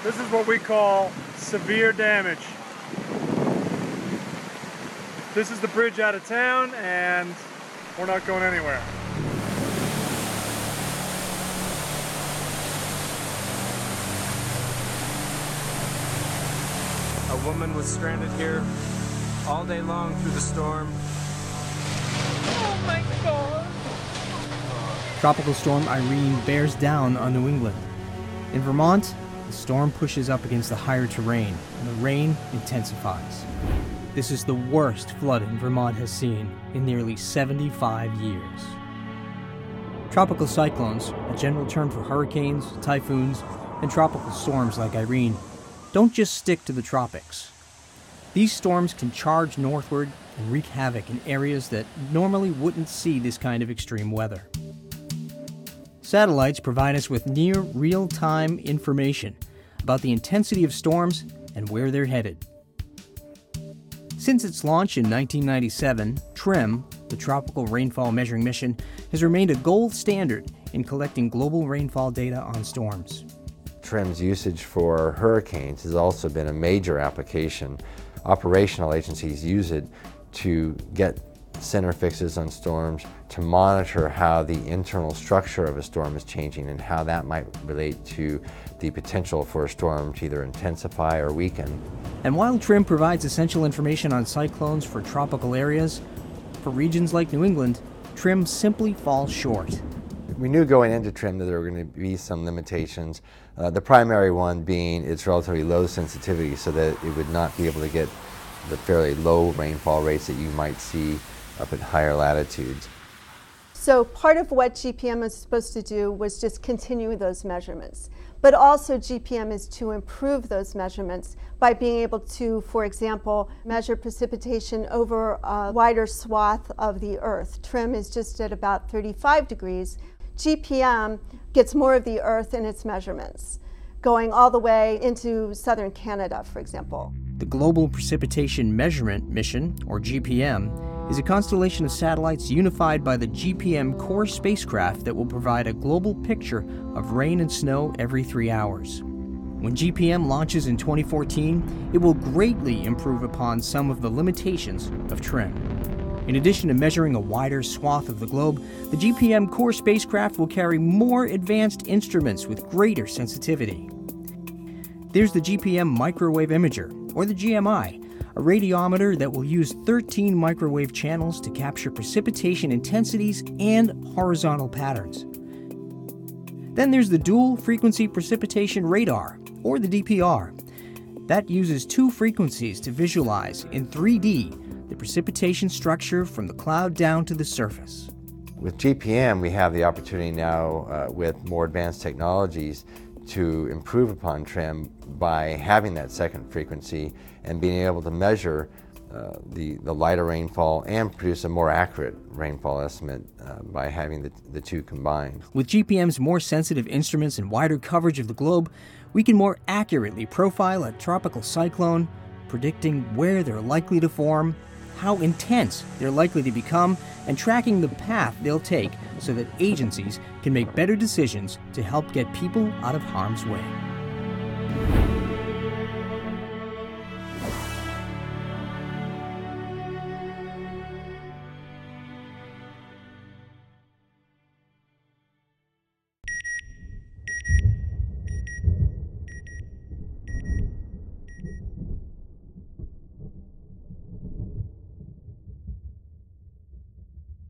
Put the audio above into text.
This is what we call severe damage. This is the bridge out of town, and we're not going anywhere. A woman was stranded here all day long through the storm. Oh my God! Tropical Storm Irene bears down on New England. In Vermont, the storm pushes up against the higher terrain, and the rain intensifies. This is the worst flooding Vermont has seen in nearly 75 years. Tropical cyclones, a general term for hurricanes, typhoons, and tropical storms like Irene, don't just stick to the tropics. These storms can charge northward and wreak havoc in areas that normally wouldn't see this kind of extreme weather. Satellites provide us with near real-time information about the intensity of storms and where they're headed. Since its launch in 1997, TRMM, the Tropical Rainfall Measuring Mission, has remained a gold standard in collecting global rainfall data on storms. TRMM's usage for hurricanes has also been a major application. Operational agencies use it to get center fixes on storms, to monitor how the internal structure of a storm is changing and how that might relate to the potential for a storm to either intensify or weaken. And while TRMM provides essential information on cyclones for tropical areas, for regions like New England, TRMM simply falls short. We knew going into TRMM that there were going to be some limitations, the primary one being its relatively low sensitivity so that it would not be able to get the fairly low rainfall rates that you might see up at higher latitudes. So part of what GPM was supposed to do was just continue those measurements. But also GPM is to improve those measurements by being able to, for example, measure precipitation over a wider swath of the Earth. TRMM is just at about 35 degrees. GPM gets more of the Earth in its measurements, going all the way into southern Canada, for example. The Global Precipitation Measurement Mission, or GPM, is a constellation of satellites unified by the GPM core spacecraft that will provide a global picture of rain and snow every 3 hours. When GPM launches in 2014, it will greatly improve upon some of the limitations of TRMM. In addition to measuring a wider swath of the globe, the GPM core spacecraft will carry more advanced instruments with greater sensitivity. There's the GPM Microwave Imager, or the GMI, a radiometer that will use 13 microwave channels to capture precipitation intensities and horizontal patterns. Then there's the Dual Frequency Precipitation Radar, or the DPR. That uses 2 frequencies to visualize in 3D the precipitation structure from the cloud down to the surface. With GPM, we have the opportunity now with more advanced technologies to improve upon TRMM by having that second frequency and being able to measure the lighter rainfall and produce a more accurate rainfall estimate by having the two combined. With GPM's more sensitive instruments and wider coverage of the globe, we can more accurately profile a tropical cyclone, predicting where they're likely to form, how intense they're likely to become, and tracking the path they'll take so that agencies can make better decisions to help get people out of harm's way.